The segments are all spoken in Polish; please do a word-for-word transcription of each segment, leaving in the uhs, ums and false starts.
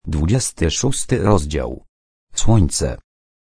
Dwudziesty szósty rozdział. Słońce.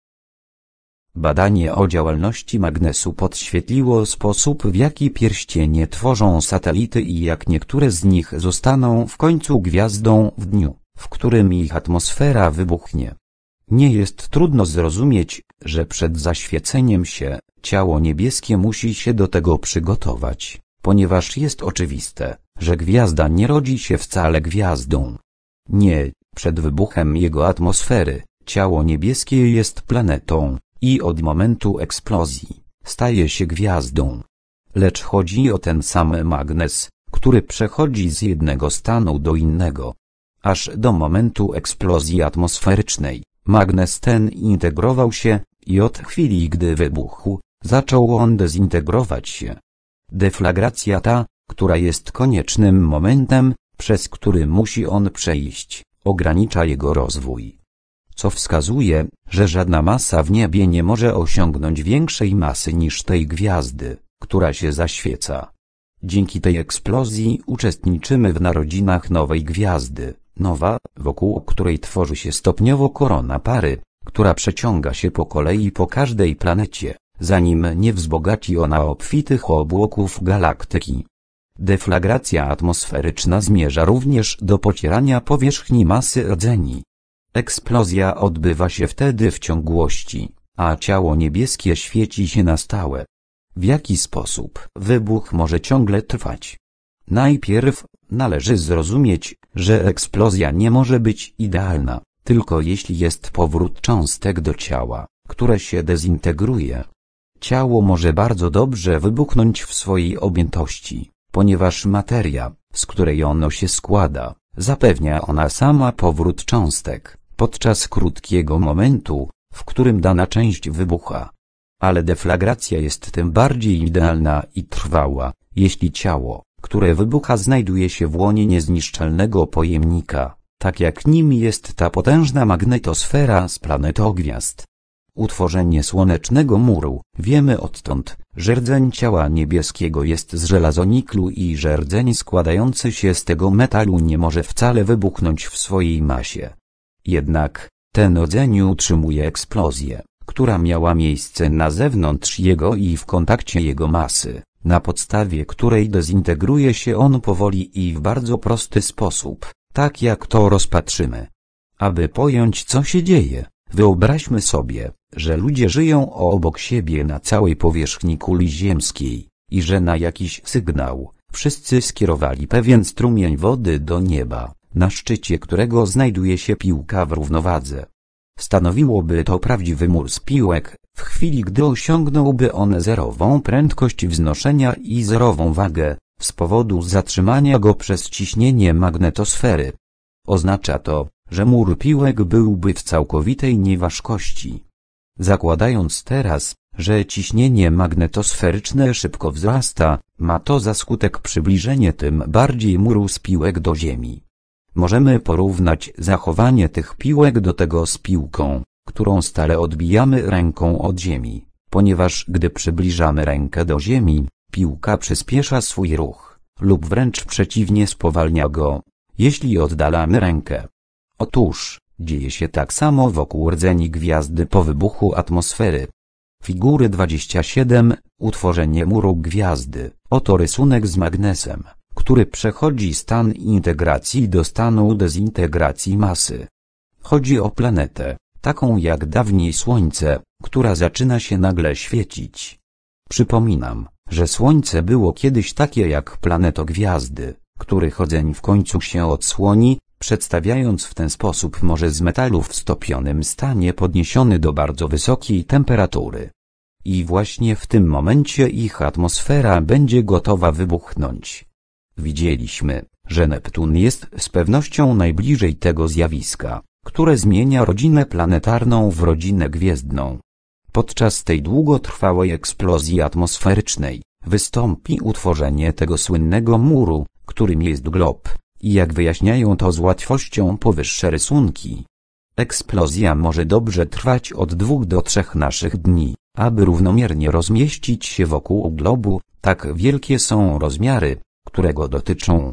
Badanie o działalności magnesu podświetliło sposób, w jaki pierścienie tworzą satelity i jak niektóre z nich zostaną w końcu gwiazdą w dniu, w którym ich atmosfera wybuchnie. Nie jest trudno zrozumieć, że przed zaświeceniem się ciało niebieskie musi się do tego przygotować, ponieważ jest oczywiste, że gwiazda nie rodzi się wcale gwiazdą. Nie, przed wybuchem jego atmosfery, ciało niebieskie jest planetą i od momentu eksplozji staje się gwiazdą. Lecz chodzi o ten sam magnes, który przechodzi z jednego stanu do innego. Aż do momentu eksplozji atmosferycznej, magnes ten integrował się i od chwili, gdy wybuchł, zaczął on dezintegrować się. Deflagracja ta, która jest koniecznym momentem, przez który musi on przejść, ogranicza jego rozwój. Co wskazuje, że żadna masa w niebie nie może osiągnąć większej masy niż tej gwiazdy, która się zaświeca. Dzięki tej eksplozji uczestniczymy w narodzinach nowej gwiazdy, nowa, wokół której tworzy się stopniowo korona pary, która przeciąga się po kolei po każdej planecie, zanim nie wzbogaci ona obfitych obłoków galaktyki. Deflagracja atmosferyczna zmierza również do pocierania powierzchni masy rdzeni. Eksplozja odbywa się wtedy w ciągłości, a ciało niebieskie świeci się na stałe. W jaki sposób wybuch może ciągle trwać? Najpierw należy zrozumieć, że eksplozja nie może być idealna, tylko jeśli jest powrót cząstek do ciała, które się dezintegruje. Ciało może bardzo dobrze wybuchnąć w swojej objętości, ponieważ materia, z której ono się składa, zapewnia ona sama powrót cząstek, podczas krótkiego momentu, w którym dana część wybucha. Ale deflagracja jest tym bardziej idealna i trwała, jeśli ciało, które wybucha, znajduje się w łonie niezniszczalnego pojemnika, tak jak nim jest ta potężna magnetosfera z planetogwiazd. Utworzenie słonecznego muru. Wiemy odtąd, że rdzeń ciała niebieskiego jest z żelazoniklu i że rdzeń składający się z tego metalu nie może wcale wybuchnąć w swojej masie. Jednak ten rdzeń utrzymuje eksplozję, która miała miejsce na zewnątrz jego i w kontakcie jego masy, na podstawie której dezintegruje się on powoli i w bardzo prosty sposób, tak jak to rozpatrzymy. Aby pojąć, co się dzieje, wyobraźmy sobie, że ludzie żyją obok siebie na całej powierzchni kuli ziemskiej i że na jakiś sygnał wszyscy skierowali pewien strumień wody do nieba, na szczycie którego znajduje się piłka w równowadze. Stanowiłoby to prawdziwy mur z piłek, w chwili gdy osiągnąłby on zerową prędkość wznoszenia i zerową wagę, z powodu zatrzymania go przez ciśnienie magnetosfery. Oznacza to, że mur piłek byłby w całkowitej nieważkości. Zakładając teraz, że ciśnienie magnetosferyczne szybko wzrasta, ma to za skutek przybliżenie tym bardziej muru z piłek do Ziemi. Możemy porównać zachowanie tych piłek do tego z piłką, którą stale odbijamy ręką od Ziemi, ponieważ gdy przybliżamy rękę do Ziemi, piłka przyspiesza swój ruch, lub wręcz przeciwnie, spowalnia go, jeśli oddalamy rękę. Otóż, dzieje się tak samo wokół rdzeni gwiazdy po wybuchu atmosfery. Figury dwadzieścia siedem. Utworzenie muru gwiazdy. Oto rysunek z magnesem, który przechodzi stan integracji do stanu dezintegracji masy. Chodzi o planetę, taką jak dawniej Słońce, która zaczyna się nagle świecić. Przypominam, że Słońce było kiedyś takie jak planetogwiazdy, których rdzeń w końcu się odsłoni, przedstawiając w ten sposób morze z metalu w stopionym stanie podniesiony do bardzo wysokiej temperatury. I właśnie w tym momencie ich atmosfera będzie gotowa wybuchnąć. Widzieliśmy, że Neptun jest z pewnością najbliżej tego zjawiska, które zmienia rodzinę planetarną w rodzinę gwiezdną. Podczas tej długotrwałej eksplozji atmosferycznej wystąpi utworzenie tego słynnego muru, którym jest glob, i jak wyjaśniają to z łatwością powyższe rysunki. Eksplozja może dobrze trwać od dwóch do trzech naszych dni, aby równomiernie rozmieścić się wokół globu, tak wielkie są rozmiary, którego dotyczą.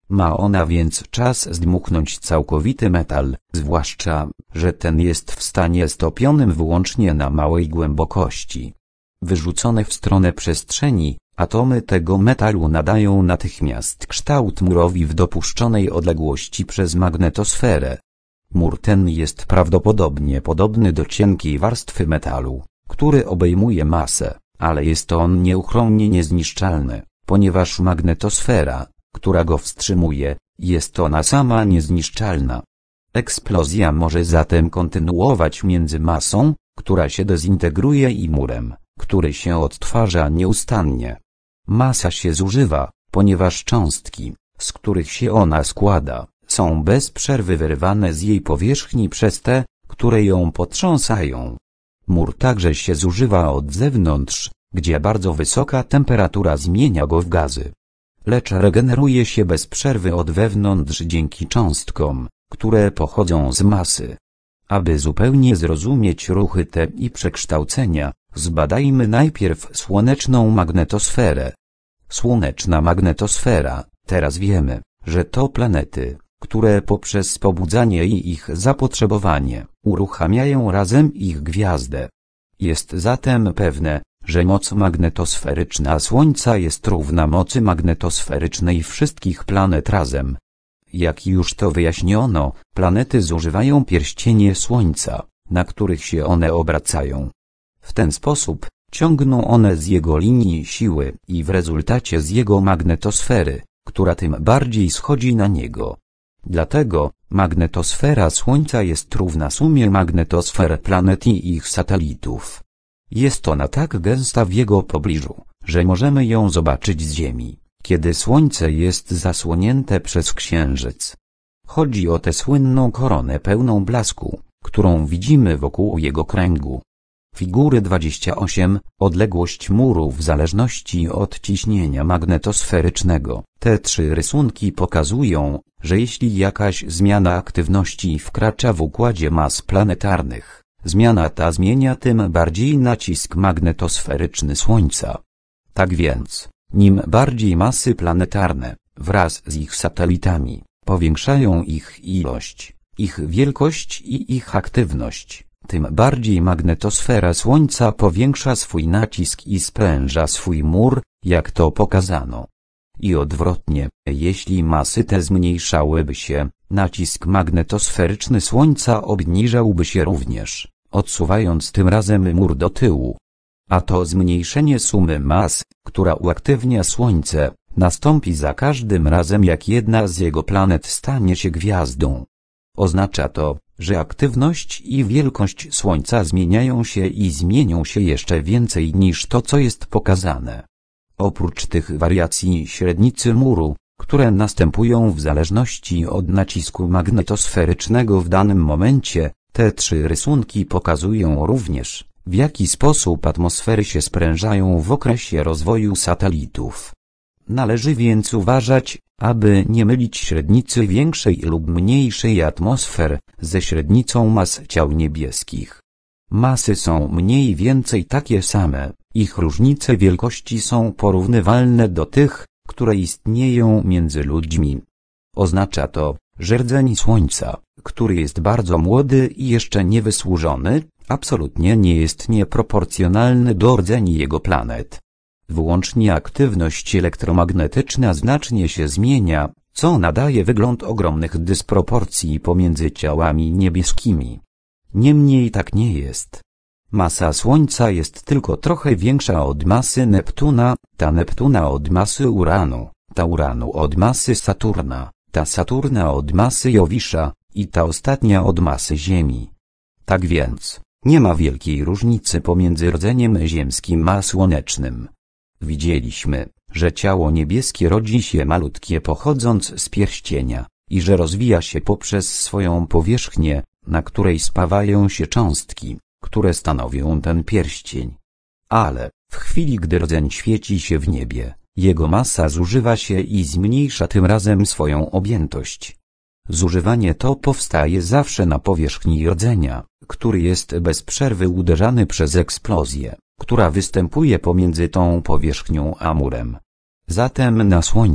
Ma ona więc czas zdmuchnąć całkowity metal, zwłaszcza, że ten jest w stanie stopionym wyłącznie na małej głębokości. Wyrzucone w stronę przestrzeni, atomy tego metalu nadają natychmiast kształt murowi w dopuszczonej odległości przez magnetosferę. Mur ten jest prawdopodobnie podobny do cienkiej warstwy metalu, który obejmuje masę, ale jest on nieuchronnie niezniszczalny, ponieważ magnetosfera, która go wstrzymuje, jest ona sama niezniszczalna. Eksplozja może zatem kontynuować między masą, która się dezintegruje, i murem, który się odtwarza nieustannie. Masa się zużywa, ponieważ cząstki, z których się ona składa, są bez przerwy wyrywane z jej powierzchni przez te, które ją potrząsają. Mur także się zużywa od zewnątrz, gdzie bardzo wysoka temperatura zmienia go w gazy. Lecz regeneruje się bez przerwy od wewnątrz dzięki cząstkom, które pochodzą z masy. Aby zupełnie zrozumieć ruchy te i przekształcenia, zbadajmy najpierw słoneczną magnetosferę. Słoneczna magnetosfera, teraz wiemy, że to planety, które poprzez pobudzanie i ich zapotrzebowanie uruchamiają razem ich gwiazdę. Jest zatem pewne, że moc magnetosferyczna Słońca jest równa mocy magnetosferycznej wszystkich planet razem. Jak już to wyjaśniono, planety zużywają pierścienie Słońca, na których się one obracają. W ten sposób ciągną one z jego linii siły i w rezultacie z jego magnetosfery, która tym bardziej schodzi na niego. Dlatego magnetosfera Słońca jest równa sumie magnetosfer planet i ich satelitów. Jest ona tak gęsta w jego pobliżu, że możemy ją zobaczyć z Ziemi, kiedy Słońce jest zasłonięte przez Księżyc. Chodzi o tę słynną koronę pełną blasku, którą widzimy wokół jego kręgu. Figury dwadzieścia osiem, odległość muru w zależności od ciśnienia magnetosferycznego. Te trzy rysunki pokazują, że jeśli jakaś zmiana aktywności wkracza w układzie mas planetarnych, zmiana ta zmienia tym bardziej nacisk magnetosferyczny Słońca. Tak więc, nim bardziej masy planetarne, wraz z ich satelitami, powiększają ich ilość, ich wielkość i ich aktywność, tym bardziej magnetosfera Słońca powiększa swój nacisk i spręża swój mur, jak to pokazano. I odwrotnie, jeśli masy te zmniejszałyby się, nacisk magnetosferyczny Słońca obniżałby się również, odsuwając tym razem mur do tyłu. A to zmniejszenie sumy mas, która uaktywnia Słońce, nastąpi za każdym razem, jak jedna z jego planet stanie się gwiazdą. Oznacza to, że aktywność i wielkość Słońca zmieniają się i zmienią się jeszcze więcej niż to, co jest pokazane. Oprócz tych wariacji średnicy muru, które następują w zależności od nacisku magnetosferycznego w danym momencie, te trzy rysunki pokazują również, w jaki sposób atmosfery się sprężają w okresie rozwoju satelitów. Należy więc uważać, aby nie mylić średnicy większej lub mniejszej atmosfer ze średnicą mas ciał niebieskich. Masy są mniej więcej takie same, ich różnice wielkości są porównywalne do tych, które istnieją między ludźmi. Oznacza to, że rdzeń Słońca, który jest bardzo młody i jeszcze niewysłużony, absolutnie nie jest nieproporcjonalny do rdzeni jego planet. Wyłącznie aktywność elektromagnetyczna znacznie się zmienia, co nadaje wygląd ogromnych dysproporcji pomiędzy ciałami niebieskimi. Niemniej tak nie jest. Masa Słońca jest tylko trochę większa od masy Neptuna, ta Neptuna od masy Uranu, ta Uranu od masy Saturna, ta Saturna od masy Jowisza i ta ostatnia od masy Ziemi. Tak więc, nie ma wielkiej różnicy pomiędzy rdzeniem ziemskim a słonecznym. Widzieliśmy, że ciało niebieskie rodzi się malutkie pochodząc z pierścienia, i że rozwija się poprzez swoją powierzchnię, na której spawają się cząstki, które stanowią ten pierścień. Ale, w chwili gdy rdzeń świeci się w niebie, jego masa zużywa się i zmniejsza tym razem swoją objętość. Zużywanie to powstaje zawsze na powierzchni rdzenia, który jest bez przerwy uderzany przez eksplozję, która występuje pomiędzy tą powierzchnią a murem. Zatem na Słońcu,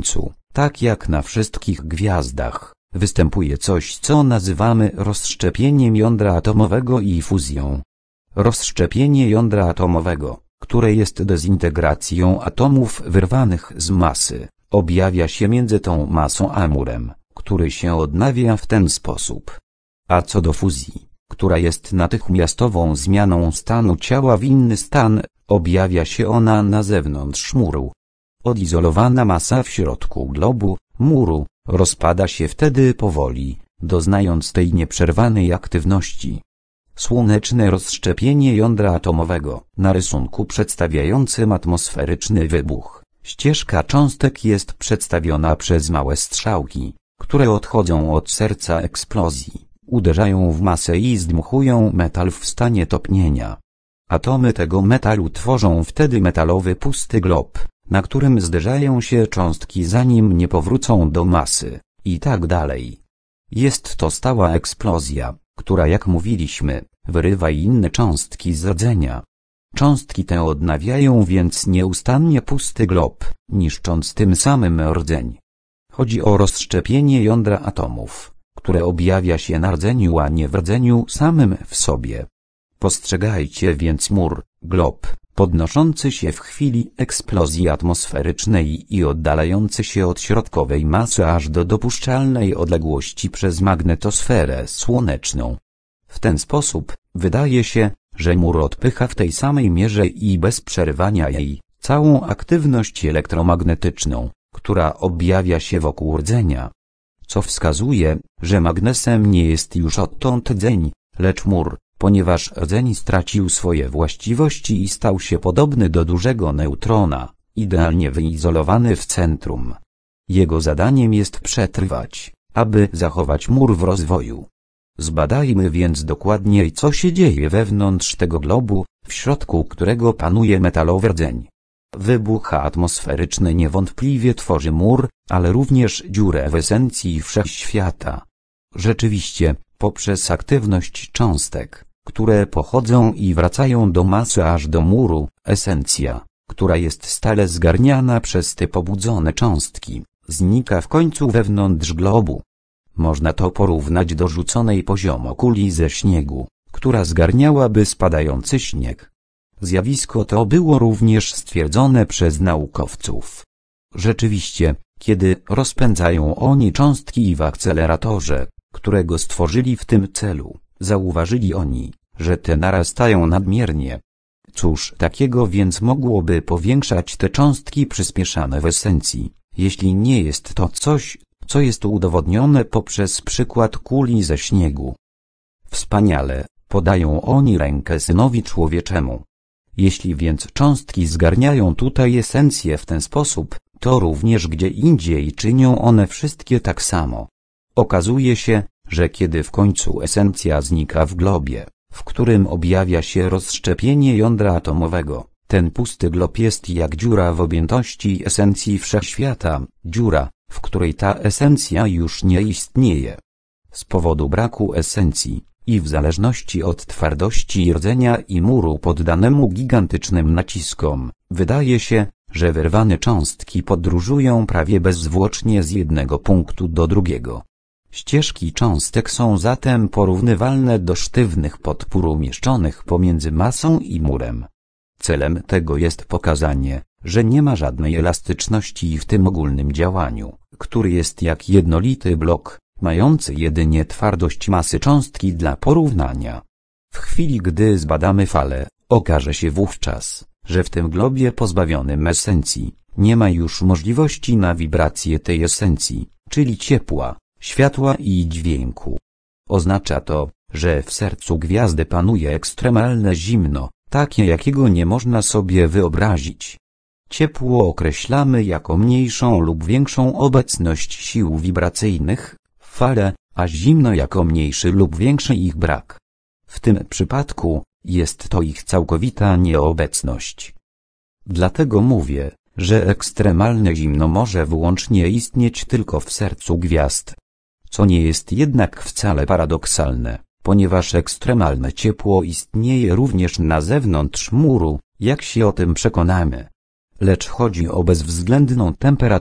Tak jak na wszystkich gwiazdach, występuje coś, co nazywamy rozszczepieniem jądra atomowego i fuzją. Rozszczepienie jądra atomowego, które jest dezintegracją atomów wyrwanych z masy, objawia się między tą masą a murem, który się odnawia w ten sposób. A co do fuzji, która jest natychmiastową zmianą stanu ciała w inny stan, objawia się ona na zewnątrz muru. Odizolowana masa w środku globu, muru, rozpada się wtedy powoli, doznając tej nieprzerwanej aktywności. Słoneczne rozszczepienie jądra atomowego, na rysunku przedstawiającym atmosferyczny wybuch. Ścieżka cząstek jest przedstawiona przez małe strzałki, które odchodzą od serca eksplozji, uderzają w masę i zdmuchują metal w stanie topnienia. Atomy tego metalu tworzą wtedy metalowy pusty glob, na którym zderzają się cząstki zanim nie powrócą do masy, i tak dalej. Jest to stała eksplozja, która, jak mówiliśmy, wyrywa inne cząstki z rdzenia. Cząstki te odnawiają więc nieustannie pusty glob, niszcząc tym samym rdzeń. Chodzi o rozszczepienie jądra atomów, które objawia się na rdzeniu, a nie w rdzeniu samym w sobie. Postrzegajcie więc mur, glob, podnoszący się w chwili eksplozji atmosferycznej i oddalający się od środkowej masy aż do dopuszczalnej odległości przez magnetosferę słoneczną. W ten sposób, wydaje się, że mur odpycha w tej samej mierze i bez przerwania jej całą aktywność elektromagnetyczną, która objawia się wokół rdzenia. Co wskazuje, że magnesem nie jest już odtąd rdzeń, lecz mur, ponieważ rdzeń stracił swoje właściwości i stał się podobny do dużego neutrona, idealnie wyizolowany w centrum. Jego zadaniem jest przetrwać, aby zachować mur w rozwoju. Zbadajmy więc dokładniej, co się dzieje wewnątrz tego globu, w środku którego panuje metalowy rdzeń. Wybuch atmosferyczny niewątpliwie tworzy mur, ale również dziurę w esencji wszechświata. Rzeczywiście, poprzez aktywność cząstek, które pochodzą i wracają do masy aż do muru, esencja, która jest stale zgarniana przez te pobudzone cząstki, znika w końcu wewnątrz globu. Można to porównać do rzuconej poziomo kuli ze śniegu, która zgarniałaby spadający śnieg. Zjawisko to było również stwierdzone przez naukowców. Rzeczywiście, kiedy rozpędzają oni cząstki w akceleratorze, którego stworzyli w tym celu, zauważyli oni, że te narastają nadmiernie. Cóż takiego więc mogłoby powiększać te cząstki przyspieszane w esencji, jeśli nie jest to coś, co jest udowodnione poprzez przykład kuli ze śniegu. Wspaniale, podają oni rękę Synowi Człowieczemu. Jeśli więc cząstki zgarniają tutaj esencję w ten sposób, to również gdzie indziej czynią one wszystkie tak samo. Okazuje się, że kiedy w końcu esencja znika w globie, w którym objawia się rozszczepienie jądra atomowego, ten pusty glob jest jak dziura w objętości esencji wszechświata, dziura, w której ta esencja już nie istnieje. Z powodu braku esencji, i w zależności od twardości rdzenia i muru poddanemu gigantycznym naciskom, wydaje się, że wyrwane cząstki podróżują prawie bezzwłocznie z jednego punktu do drugiego. Ścieżki cząstek są zatem porównywalne do sztywnych podpór umieszczonych pomiędzy masą i murem. Celem tego jest pokazanie, że nie ma żadnej elastyczności w tym ogólnym działaniu, który jest jak jednolity blok, mający jedynie twardość masy cząstki dla porównania. W chwili gdy zbadamy falę, okaże się wówczas, że w tym globie pozbawionym esencji, nie ma już możliwości na wibrację tej esencji, czyli ciepła, światła i dźwięku. Oznacza to, że w sercu gwiazdy panuje ekstremalne zimno, takie jakiego nie można sobie wyobrazić. Ciepło określamy jako mniejszą lub większą obecność sił wibracyjnych, fale, a zimno jako mniejszy lub większy ich brak. W tym przypadku jest to ich całkowita nieobecność. Dlatego mówię, że ekstremalne zimno może wyłącznie istnieć tylko w sercu gwiazd. Co nie jest jednak wcale paradoksalne, ponieważ ekstremalne ciepło istnieje również na zewnątrz muru, jak się o tym przekonamy. Lecz chodzi o bezwzględną temperaturę,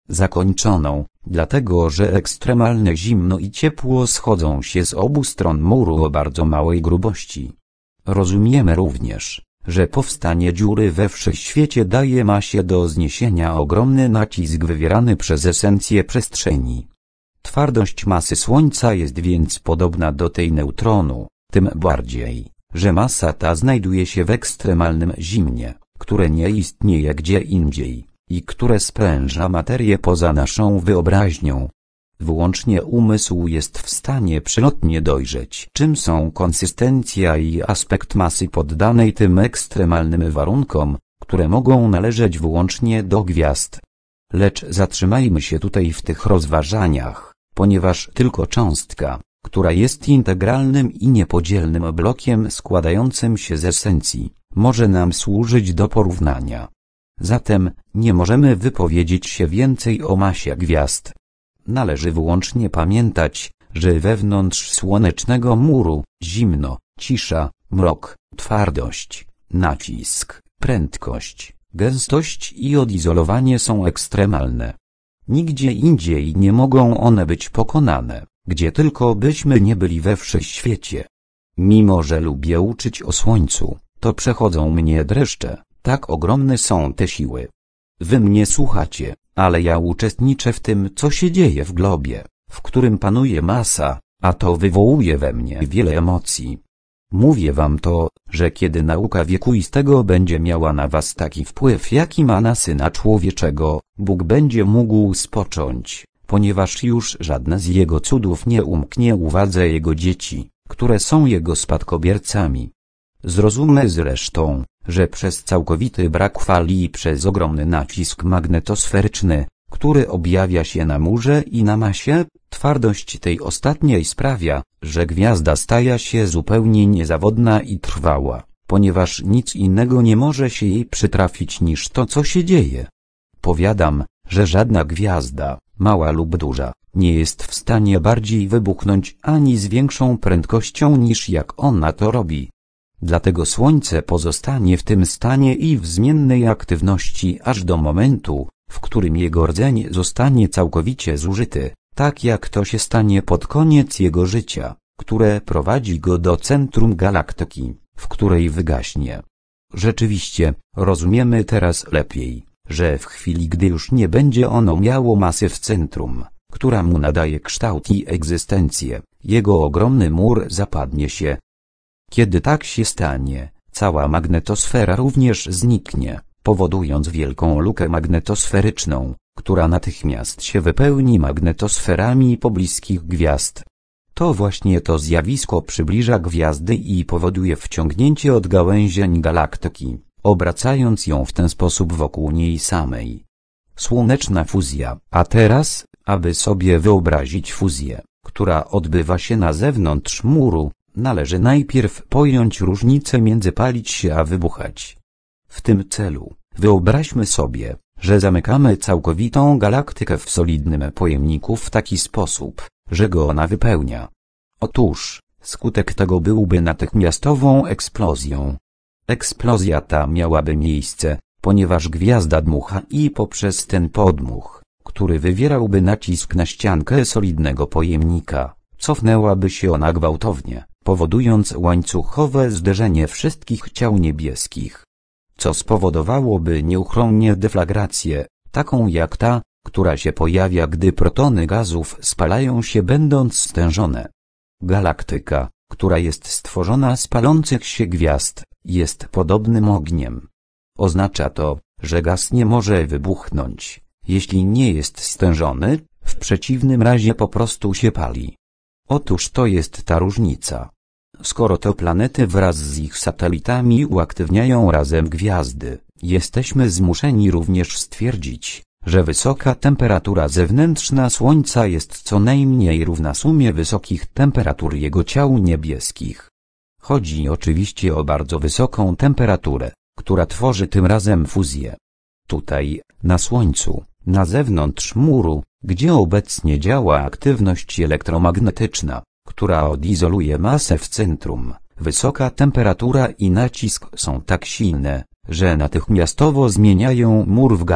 zakończoną, dlatego że ekstremalne zimno i ciepło schodzą się z obu stron muru o bardzo małej grubości. Rozumiemy również, że powstanie dziury we wszechświecie daje masie do zniesienia ogromny nacisk wywierany przez esencję przestrzeni. Twardość masy Słońca jest więc podobna do tej neutronu, tym bardziej, że masa ta znajduje się w ekstremalnym zimnie, które nie istnieje gdzie indziej, i które spręża materię poza naszą wyobraźnią. Wyłącznie umysł jest w stanie przelotnie dojrzeć, czym są konsystencja i aspekt masy poddanej tym ekstremalnym warunkom, które mogą należeć wyłącznie do gwiazd. Lecz zatrzymajmy się tutaj w tych rozważaniach, ponieważ tylko cząstka, która jest integralnym i niepodzielnym blokiem składającym się z esencji, może nam służyć do porównania. Zatem nie możemy wypowiedzieć się więcej o masie gwiazd. Należy wyłącznie pamiętać, że wewnątrz słonecznego muru zimno, cisza, mrok, twardość, nacisk, prędkość, gęstość i odizolowanie są ekstremalne. Nigdzie indziej nie mogą one być pokonane, gdzie tylko byśmy nie byli we wszechświecie. Mimo że lubię uczyć o słońcu, to przechodzą mnie dreszcze, tak ogromne są te siły. Wy mnie słuchacie, ale ja uczestniczę w tym, co się dzieje w globie, w którym panuje masa, a to wywołuje we mnie wiele emocji. Mówię wam to, że kiedy nauka wiekuistego będzie miała na was taki wpływ, jaki ma na Syna Człowieczego, Bóg będzie mógł spocząć, ponieważ już żadne z Jego cudów nie umknie uwadze Jego dzieci, które są Jego spadkobiercami. Zrozummy zresztą, że przez całkowity brak fali i przez ogromny nacisk magnetosferyczny, który objawia się na murze i na masie, twardość tej ostatniej sprawia, że gwiazda staje się zupełnie niezawodna i trwała, ponieważ nic innego nie może się jej przytrafić niż to, co się dzieje. Powiadam, że żadna gwiazda, mała lub duża, nie jest w stanie bardziej wybuchnąć ani z większą prędkością niż jak ona to robi. Dlatego Słońce pozostanie w tym stanie i w zmiennej aktywności aż do momentu, w którym jego rdzeń zostanie całkowicie zużyty, tak jak to się stanie pod koniec jego życia, które prowadzi go do centrum galaktyki, w której wygaśnie. Rzeczywiście, rozumiemy teraz lepiej, że w chwili gdy już nie będzie ono miało masy w centrum, która mu nadaje kształt i egzystencję, jego ogromny mur zapadnie się. Kiedy tak się stanie, cała magnetosfera również zniknie, powodując wielką lukę magnetosferyczną, która natychmiast się wypełni magnetosferami pobliskich gwiazd. To właśnie to zjawisko przybliża gwiazdy i powoduje wciągnięcie odgałęzień galaktyki, obracając ją w ten sposób wokół niej samej. Słoneczna fuzja. A teraz, aby sobie wyobrazić fuzję, która odbywa się na zewnątrz muru, należy najpierw pojąć różnicę między palić się a wybuchać. W tym celu, wyobraźmy sobie, że zamykamy całkowitą galaktykę w solidnym pojemniku w taki sposób, że go ona wypełnia. Otóż, skutek tego byłby natychmiastową eksplozją. Eksplozja ta miałaby miejsce, ponieważ gwiazda dmucha i poprzez ten podmuch, który wywierałby nacisk na ściankę solidnego pojemnika, cofnęłaby się ona gwałtownie, powodując łańcuchowe zderzenie wszystkich ciał niebieskich, co spowodowałoby nieuchronnie deflagrację, taką jak ta, która się pojawia, gdy protony gazów spalają się będąc stężone. Galaktyka, która jest stworzona z palących się gwiazd, jest podobnym ogniem. Oznacza to, że gaz nie może wybuchnąć, jeśli nie jest stężony, w przeciwnym razie po prostu się pali. Otóż to jest ta różnica. Skoro to planety wraz z ich satelitami uaktywniają razem gwiazdy, jesteśmy zmuszeni również stwierdzić, że wysoka temperatura zewnętrzna Słońca jest co najmniej równa sumie wysokich temperatur jego ciał niebieskich. Chodzi oczywiście o bardzo wysoką temperaturę, która tworzy tym razem fuzję. Tutaj, na Słońcu, na zewnątrz muru, gdzie obecnie działa aktywność elektromagnetyczna, która odizoluje masę w centrum, wysoka temperatura i nacisk są tak silne, że natychmiastowo zmieniają mur w gazy,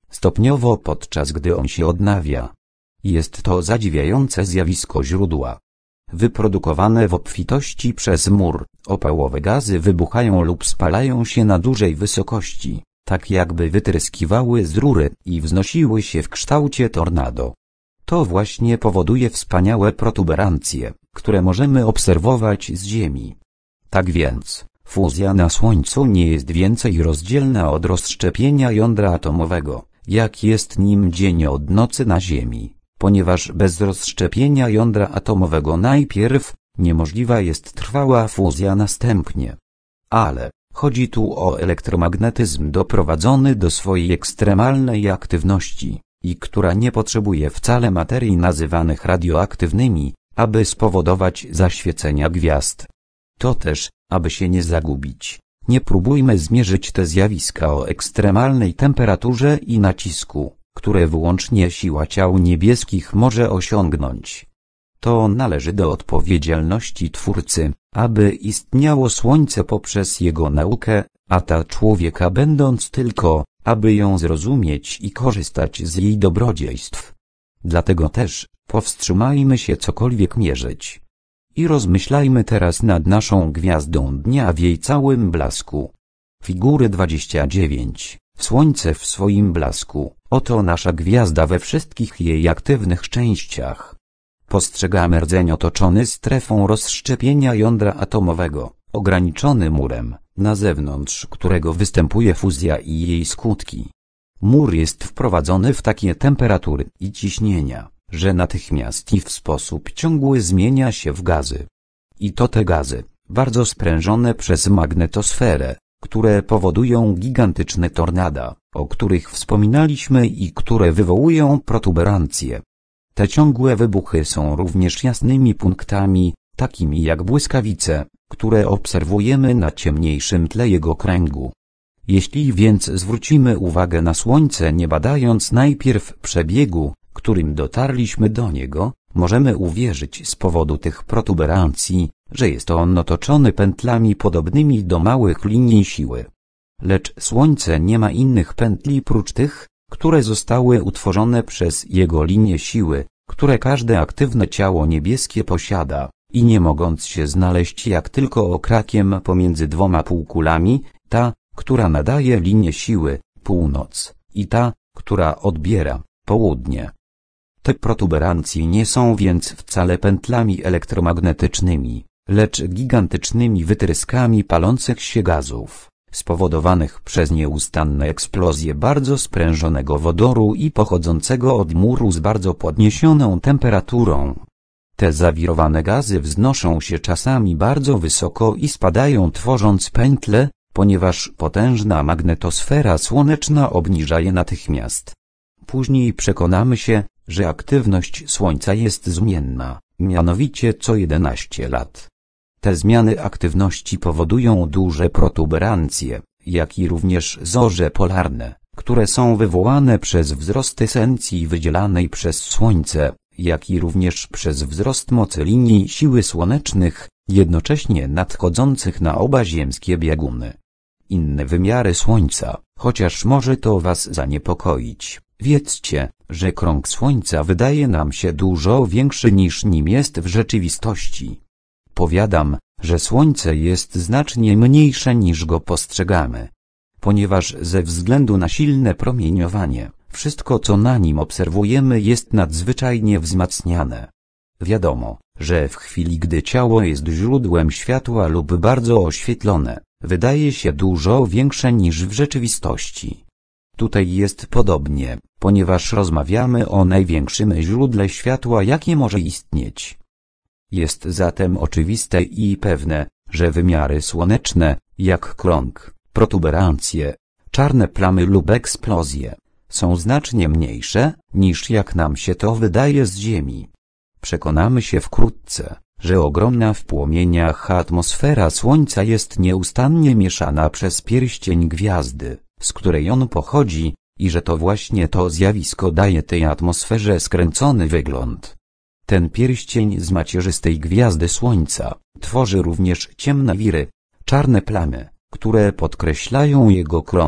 stopniowo podczas gdy on się odnawia. Jest to zadziwiające zjawisko źródła. Wyprodukowane w obfitości przez mur, opałowe gazy wybuchają lub spalają się na dużej wysokości, tak jakby wytryskiwały z rury i wznosiły się w kształcie tornado. To właśnie powoduje wspaniałe protuberancje, które możemy obserwować z Ziemi. Tak więc, fuzja na Słońcu nie jest więcej rozdzielna od rozszczepienia jądra atomowego, jak jest nim dzień od nocy na Ziemi, ponieważ bez rozszczepienia jądra atomowego najpierw niemożliwa jest trwała fuzja następnie. Ale chodzi tu o elektromagnetyzm doprowadzony do swojej ekstremalnej aktywności i która nie potrzebuje wcale materii nazywanych radioaktywnymi, aby spowodować zaświecenia gwiazd. To też, aby się nie zagubić, nie próbujmy zmierzyć te zjawiska o ekstremalnej temperaturze i nacisku, które wyłącznie siła ciał niebieskich może osiągnąć. To należy do odpowiedzialności Twórcy, aby istniało Słońce poprzez Jego naukę, a ta człowieka będąc tylko, aby ją zrozumieć i korzystać z jej dobrodziejstw. Dlatego też, powstrzymajmy się cokolwiek mierzyć. I rozmyślajmy teraz nad naszą gwiazdą dnia w jej całym blasku. Figury dwadzieścia dziewięć. Słońce w swoim blasku. Oto nasza gwiazda we wszystkich jej aktywnych częściach. Postrzegamy rdzeń otoczony strefą rozszczepienia jądra atomowego, ograniczony murem, na zewnątrz którego występuje fuzja i jej skutki. Mur jest wprowadzony w takie temperatury i ciśnienia, że natychmiast i w sposób ciągły zmienia się w gazy. I to te gazy, bardzo sprężone przez magnetosferę, które powodują gigantyczne tornada, o których wspominaliśmy i które wywołują protuberancje. Te ciągłe wybuchy są również jasnymi punktami, takimi jak błyskawice, które obserwujemy na ciemniejszym tle jego kręgu. Jeśli więc zwrócimy uwagę na Słońce nie badając najpierw przebiegu, którym dotarliśmy do niego, możemy uwierzyć z powodu tych protuberancji, że jest on otoczony pętlami podobnymi do małych linii siły. Lecz Słońce nie ma innych pętli prócz tych, które zostały utworzone przez jego linie siły, które każde aktywne ciało niebieskie posiada, i nie mogąc się znaleźć jak tylko okrakiem pomiędzy dwoma półkulami, ta, która nadaje linię siły, północ, i ta, która odbiera, południe. Te protuberancje nie są więc wcale pętlami elektromagnetycznymi, lecz gigantycznymi wytryskami palących się gazów, spowodowanych przez nieustanne eksplozje bardzo sprężonego wodoru i pochodzącego od muru z bardzo podniesioną temperaturą. Te zawirowane gazy wznoszą się czasami bardzo wysoko i spadają tworząc pętle, ponieważ potężna magnetosfera słoneczna obniża je natychmiast. Później przekonamy się, że aktywność Słońca jest zmienna, mianowicie co jedenaście lat. Te zmiany aktywności powodują duże protuberancje, jak i również zorze polarne, które są wywołane przez wzrost esencji wydzielanej przez Słońce, jak i również przez wzrost mocy linii siły słonecznych, jednocześnie nadchodzących na oba ziemskie bieguny. Inne wymiary Słońca, chociaż może to was zaniepokoić, wiedzcie, że krąg Słońca wydaje nam się dużo większy niż nim jest w rzeczywistości. Powiadam, że Słońce jest znacznie mniejsze niż go postrzegamy. Ponieważ ze względu na silne promieniowanie, wszystko co na nim obserwujemy jest nadzwyczajnie wzmacniane. Wiadomo, że w chwili gdy ciało jest źródłem światła lub bardzo oświetlone, wydaje się dużo większe niż w rzeczywistości. Tutaj jest podobnie, ponieważ rozmawiamy o największym źródle światła jakie może istnieć. Jest zatem oczywiste i pewne, że wymiary słoneczne, jak krąg, protuberancje, czarne plamy lub eksplozje, są znacznie mniejsze, niż jak nam się to wydaje z Ziemi. Przekonamy się wkrótce, że ogromna w płomieniach atmosfera Słońca jest nieustannie mieszana przez pierścień gwiazdy, z której on pochodzi, i że to właśnie to zjawisko daje tej atmosferze skręcony wygląd. Ten pierścień z macierzystej gwiazdy Słońca tworzy również ciemne wiry, czarne plamy, które podkreślają jego krąg,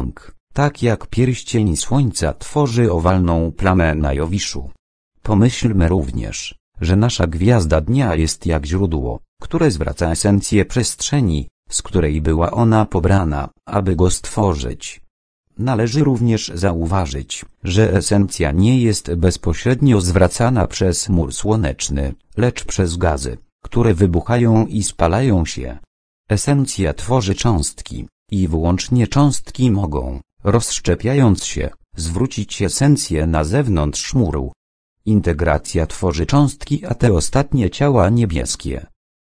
tak jak pierścień Słońca tworzy owalną plamę na Jowiszu. Pomyślmy również, że nasza gwiazda dnia jest jak źródło, które zwraca esencję przestrzeni, z której była ona pobrana, aby go stworzyć. Należy również zauważyć, że esencja nie jest bezpośrednio zwracana przez mur słoneczny, lecz przez gazy, które wybuchają i spalają się. Esencja tworzy cząstki, i wyłącznie cząstki mogą, rozszczepiając się, zwrócić esencję na zewnątrz muru. Integracja tworzy cząstki, a te ostatnie ciała niebieskie.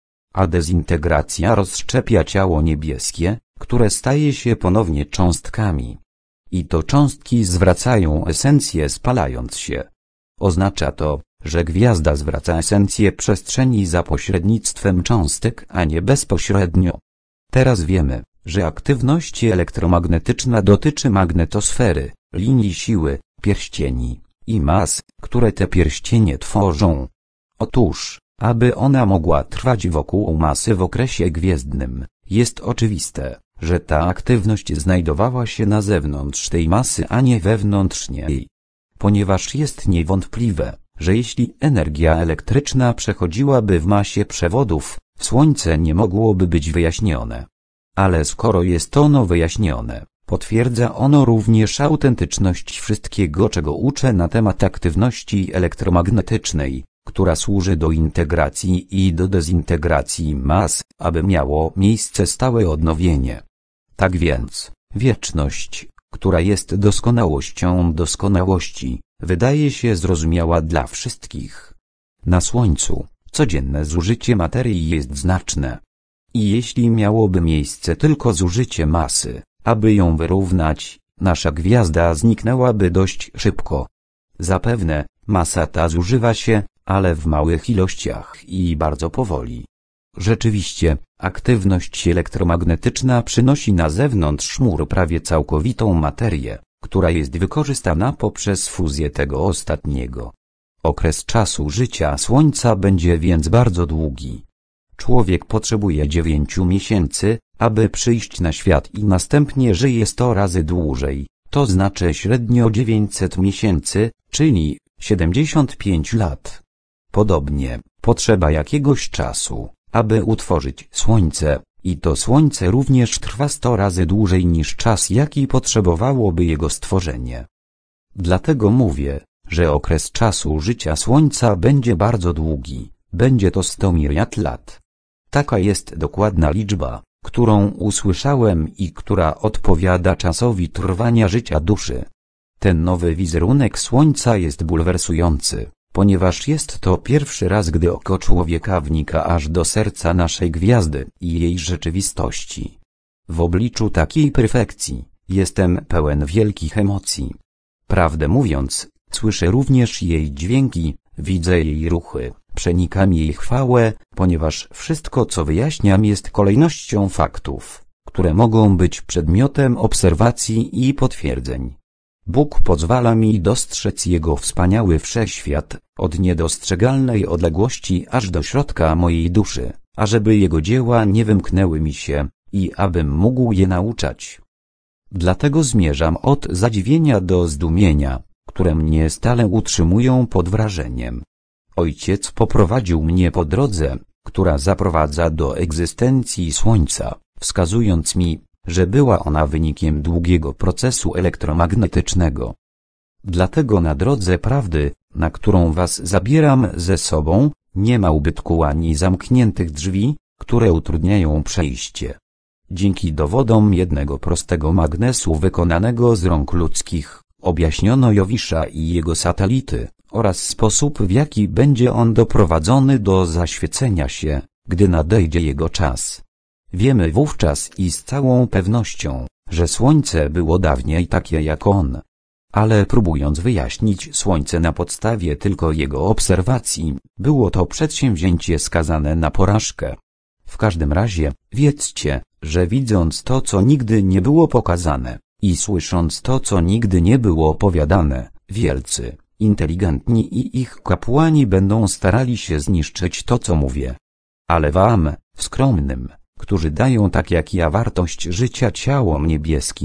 A dezintegracja rozszczepia ciało niebieskie, które staje się ponownie cząstkami. I to cząstki zwracają esencję spalając się. Oznacza to, że gwiazda zwraca esencję przestrzeni za pośrednictwem cząstek, a nie bezpośrednio. Teraz wiemy, że aktywność elektromagnetyczna dotyczy magnetosfery, linii siły, pierścieni i mas, które te pierścienie tworzą. Otóż, aby ona mogła trwać wokół masy w okresie gwiezdnym, jest oczywiste, że ta aktywność znajdowała się na zewnątrz tej masy, a nie wewnątrz niej. Ponieważ jest niewątpliwe, że jeśli energia elektryczna przechodziłaby w masie przewodów, Słońce nie mogłoby być wyjaśnione. Ale skoro jest ono wyjaśnione, potwierdza ono również autentyczność wszystkiego, czego uczę na temat aktywności elektromagnetycznej, która służy do integracji i do dezintegracji mas, aby miało miejsce stałe odnowienie. Tak więc, wieczność, która jest doskonałością doskonałości, wydaje się zrozumiała dla wszystkich. Na Słońcu, codzienne zużycie materii jest znaczne. I jeśli miałoby miejsce tylko zużycie masy, aby ją wyrównać, nasza gwiazda zniknęłaby dość szybko. Zapewne, masa ta zużywa się, ale w małych ilościach i bardzo powoli. Rzeczywiście, aktywność elektromagnetyczna przynosi na zewnątrz muru prawie całkowitą materię, która jest wykorzystana poprzez fuzję tego ostatniego. Okres czasu życia Słońca będzie więc bardzo długi. Człowiek potrzebuje dziewięciu miesięcy, aby przyjść na świat i następnie żyje sto razy dłużej, to znaczy średnio dziewięćset miesięcy, czyli siedemdziesiąt pięć lat. Podobnie, potrzeba jakiegoś czasu, aby utworzyć Słońce, i to Słońce również trwa sto razy dłużej niż czas, jaki potrzebowałoby jego stworzenie. Dlatego mówię, że okres czasu życia Słońca będzie bardzo długi, będzie to sto miliard lat. Taka jest dokładna liczba, którą usłyszałem i która odpowiada czasowi trwania życia duszy. Ten nowy wizerunek Słońca jest bulwersujący, ponieważ jest to pierwszy raz, gdy oko człowieka wnika aż do serca naszej gwiazdy i jej rzeczywistości. W obliczu takiej perfekcji, jestem pełen wielkich emocji. Prawdę mówiąc, słyszę również jej dźwięki, widzę jej ruchy, przenikam jej chwałę, ponieważ wszystko, co wyjaśniam, jest kolejnością faktów, które mogą być przedmiotem obserwacji i potwierdzeń. Bóg pozwala mi dostrzec Jego wspaniały wszechświat, od niedostrzegalnej odległości aż do środka mojej duszy, ażeby Jego dzieła nie wymknęły mi się, i abym mógł je nauczać. Dlatego zmierzam od zadziwienia do zdumienia, które mnie stale utrzymują pod wrażeniem. Ojciec poprowadził mnie po drodze, która zaprowadza do egzystencji Słońca, wskazując mi, że była ona wynikiem długiego procesu elektromagnetycznego. Dlatego na drodze prawdy, na którą was zabieram ze sobą, nie ma ubytku ani zamkniętych drzwi, które utrudniają przejście. Dzięki dowodom jednego prostego magnesu wykonanego z rąk ludzkich, objaśniono Jowisza i jego satelity, oraz sposób, w jaki będzie on doprowadzony do zaświecenia się, gdy nadejdzie jego czas. Wiemy wówczas i z całą pewnością, że Słońce było dawniej takie jak on. Ale próbując wyjaśnić Słońce na podstawie tylko jego obserwacji, było to przedsięwzięcie skazane na porażkę. W każdym razie, wiedzcie, że widząc to, co nigdy nie było pokazane, i słysząc to, co nigdy nie było opowiadane, wielcy, inteligentni i ich kapłani będą starali się zniszczyć to, co mówię. Ale wam, skromnym, którzy dają tak jak ja wartość życia ciałom niebieskim,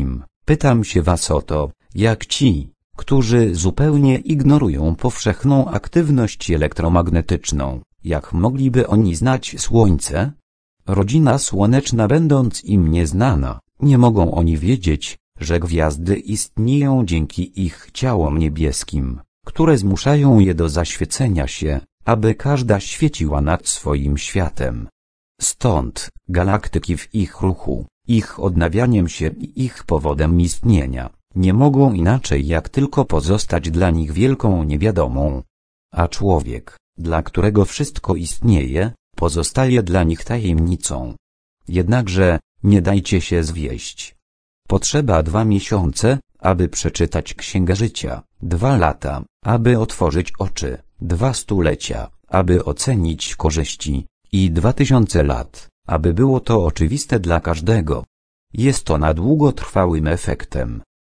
Pytam się was o to, jak ci, którzy zupełnie ignorują powszechną aktywność elektromagnetyczną, jak mogliby oni znać Słońce? Rodzina słoneczna będąc im nieznana, nie mogą oni wiedzieć, że gwiazdy istnieją dzięki ich ciałom niebieskim, które zmuszają je do zaświecenia się, aby każda świeciła nad swoim światem. Stąd galaktyki w ich ruchu, ich odnawianiem się i ich powodem istnienia, nie mogą inaczej jak tylko pozostać dla nich wielką niewiadomą. A człowiek, dla którego wszystko istnieje, pozostaje dla nich tajemnicą. Jednakże, nie dajcie się zwieść. Potrzeba dwa miesiące, aby przeczytać Księgę Życia, dwa lata, aby otworzyć oczy, dwa stulecia, aby ocenić korzyści, i dwa tysiące lat, aby było to oczywiste dla każdego. Jest ona długotrwałym efektem,